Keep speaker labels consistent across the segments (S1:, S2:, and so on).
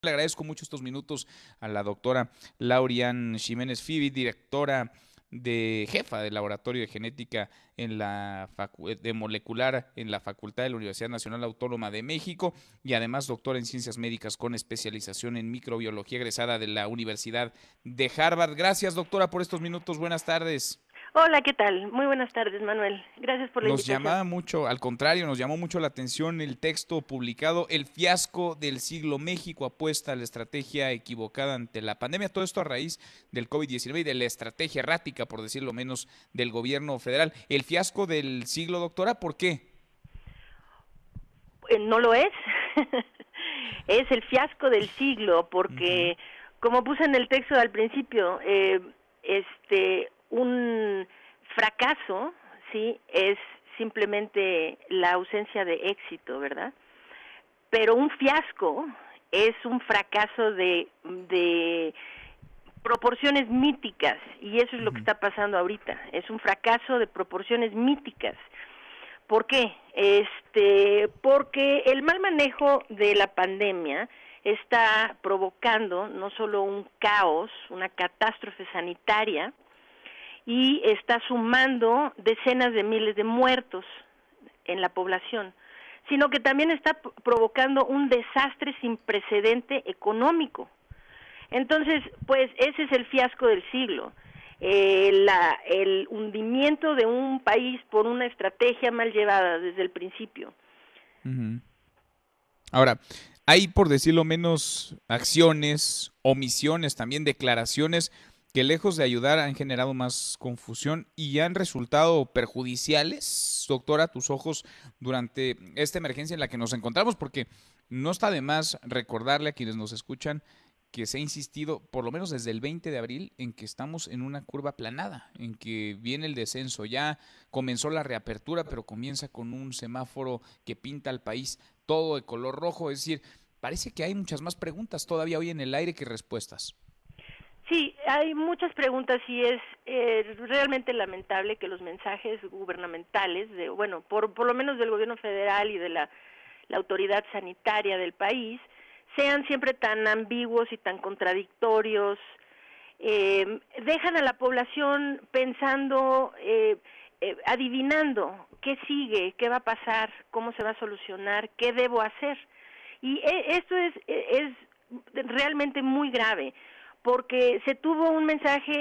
S1: Le agradezco mucho estos minutos a la doctora Laurian Ximénez Fibi, directora jefa del Laboratorio de Genética en de Molecular en la Facultad de la Universidad Nacional Autónoma de México y además doctora en Ciencias Médicas con especialización en microbiología, egresada de la Universidad de Harvard. Gracias, doctora, por estos minutos. Buenas tardes.
S2: Hola, ¿qué tal? Muy buenas tardes, Manuel. Gracias por la
S1: Nos
S2: invitación.
S1: llamaba mucho, al contrario, nos llamó mucho la atención el texto publicado, El fiasco del siglo, México apuesta a la estrategia equivocada ante la pandemia. Todo esto a raíz del COVID-19 y de la estrategia errática, por decirlo menos, del gobierno federal. El fiasco del siglo, doctora, ¿por qué?
S2: No lo es. Es el fiasco del siglo,
S1: Ujú.
S2: porque, como puse en el texto al principio, un fracaso, sí, es simplemente la ausencia de éxito, ¿verdad? Pero un fiasco es un fracaso de proporciones míticas, y eso es lo que
S1: Ujú.
S2: está pasando ahorita. Es un fracaso de proporciones míticas. ¿Por qué? Porque el mal manejo de la pandemia está provocando no solo un caos, una catástrofe sanitaria, y está sumando decenas de miles de muertos en la población, sino que también está provocando un desastre sin precedente económico. Entonces, pues ese es el fiasco del siglo. El hundimiento de un país por una estrategia mal llevada desde el principio.
S1: Ujú. Ahora, hay, por decirlo menos, acciones, omisiones, también declaraciones que lejos de ayudar han generado más confusión y han resultado perjudiciales, doctora, a tus ojos, durante esta emergencia en la que nos encontramos, porque no está de más recordarle a quienes nos escuchan que se ha insistido, por lo menos desde el 20 de abril, en que estamos en una curva aplanada, en que viene el descenso. Ya comenzó la reapertura, pero comienza con un semáforo que pinta al país todo de color rojo. Es decir, parece que hay muchas más preguntas todavía hoy en el aire que respuestas.
S2: Sí, hay muchas preguntas y es realmente lamentable que los mensajes gubernamentales, por lo menos del gobierno federal y de la autoridad sanitaria del país, sean siempre tan ambiguos y tan contradictorios. Dejan a la población pensando, adivinando qué sigue, qué va a pasar, cómo se va a solucionar, qué debo hacer. Y esto es realmente muy grave, porque se tuvo un mensaje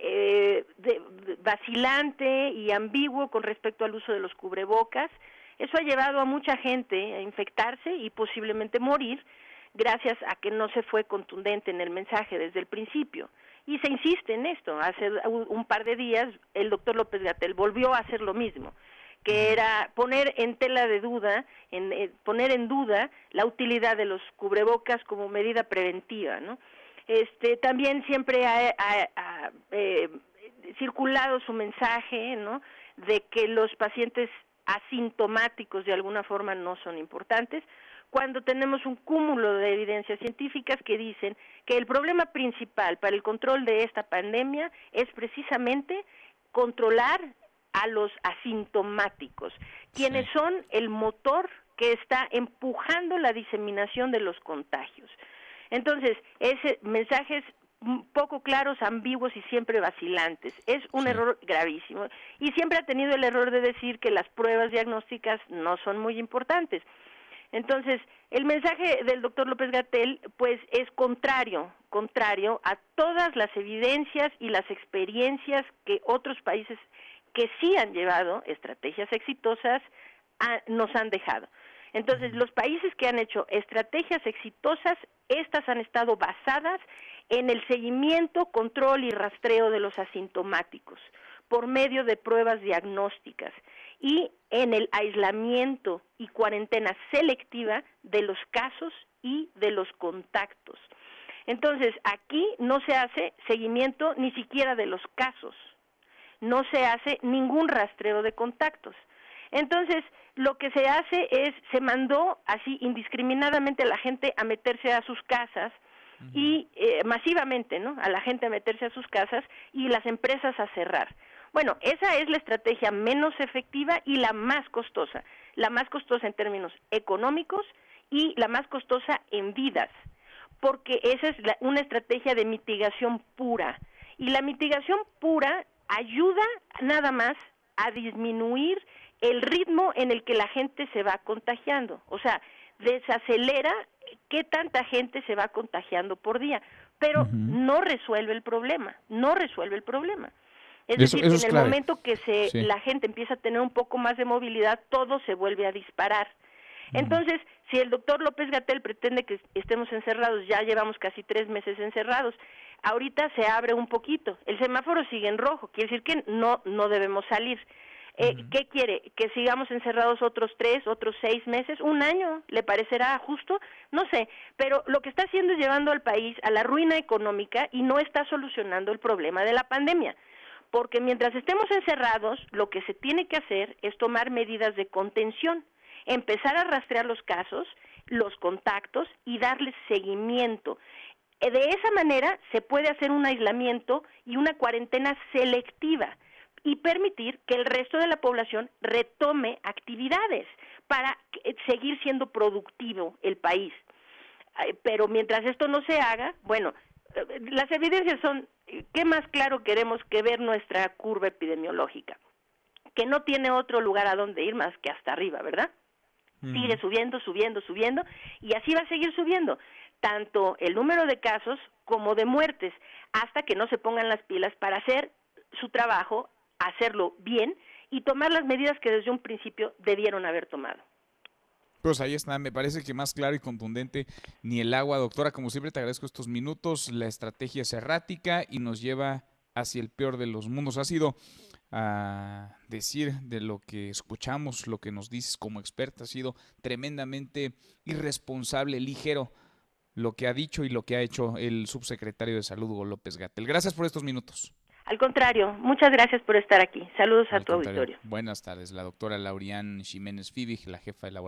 S2: vacilante y ambiguo con respecto al uso de los cubrebocas. Eso ha llevado a mucha gente a infectarse y posiblemente morir, gracias a que no se fue contundente en el mensaje desde el principio. Y se insiste en esto. Hace un par de días el doctor López-Gatell volvió a hacer lo mismo, que
S1: Ujú.
S2: era poner en tela de duda, poner en duda la utilidad de los cubrebocas como medida preventiva, ¿no? También siempre ha circulado su mensaje, ¿no?, de que los pacientes asintomáticos de alguna forma no son importantes, cuando tenemos un cúmulo de evidencias científicas que dicen que el problema principal para el control de esta pandemia es precisamente controlar a los asintomáticos, quienes
S1: Sí.
S2: son el motor que está empujando la diseminación de los contagios. Entonces, ese mensajes poco claros, ambiguos y siempre vacilantes. Es un
S1: Sí.
S2: error gravísimo. Y siempre ha tenido el error de decir que las pruebas diagnósticas no son muy importantes. Entonces, el mensaje del doctor López-Gatell, pues, es contrario a todas las evidencias y las experiencias que otros países que sí han llevado estrategias exitosas nos han dejado. Entonces,
S1: Ujú.
S2: los países que han hecho estrategias exitosas, estas han estado basadas en el seguimiento, control y rastreo de los asintomáticos por medio de pruebas diagnósticas y en el aislamiento y cuarentena selectiva de los casos y de los contactos. Entonces, aquí no se hace seguimiento ni siquiera de los casos, no se hace ningún rastreo de contactos. Entonces, lo que se hace es, se mandó así indiscriminadamente a la gente a meterse a sus casas
S1: Ujú.
S2: y masivamente, ¿no?, a la gente a meterse a sus casas y las empresas a cerrar. Bueno, esa es la estrategia menos efectiva y la más costosa en términos económicos y la más costosa en vidas, porque esa es una estrategia de mitigación pura. Y la mitigación pura ayuda nada más a disminuir el ritmo en el que la gente se va contagiando. O sea, desacelera qué tanta gente se va contagiando por día, pero no resuelve el problema, no resuelve el problema. Es decir, que en el momento que la gente empieza a tener un poco más de movilidad, todo se vuelve a disparar. Entonces, si el doctor López-Gatell pretende que estemos encerrados, ya llevamos casi 3 meses encerrados, ahorita se abre un poquito, el semáforo sigue en rojo, quiere decir que no debemos salir. ¿Qué quiere? ¿Que sigamos encerrados otros 3, otros 6 meses, un año? ¿Le parecerá justo? No sé, pero lo que está haciendo es llevando al país a la ruina económica y no está solucionando el problema de la pandemia. Porque mientras estemos encerrados, lo que se tiene que hacer es tomar medidas de contención, empezar a rastrear los casos, los contactos y darles seguimiento. De esa manera se puede hacer un aislamiento y una cuarentena selectiva y permitir que el resto de la población retome actividades para seguir siendo productivo el país. Pero mientras esto no se haga, bueno, las evidencias son, ¿qué más claro queremos que ver nuestra curva epidemiológica? Que no tiene otro lugar a donde ir más que hasta arriba, ¿verdad? Sigue subiendo, subiendo, subiendo, y así va a seguir subiendo, tanto el número de casos como de muertes, hasta que no se pongan las pilas para hacer su trabajo, hacerlo bien y tomar las medidas que desde un principio debieron haber tomado.
S1: Pues ahí está, me parece que más claro y contundente ni el agua, doctora. Como siempre te agradezco estos minutos, la estrategia es errática y nos lleva hacia el peor de los mundos. Ha sido a decir de lo que escuchamos, lo que nos dices como experta, ha sido tremendamente irresponsable, ligero lo que ha dicho y lo que ha hecho el subsecretario de Salud, Hugo López-Gatell. Gracias por estos minutos.
S2: Al contrario, muchas gracias por estar aquí. Saludos a tu auditorio.
S1: Buenas tardes, la doctora Laurian Ximénez Fibig, la jefa de laboratorio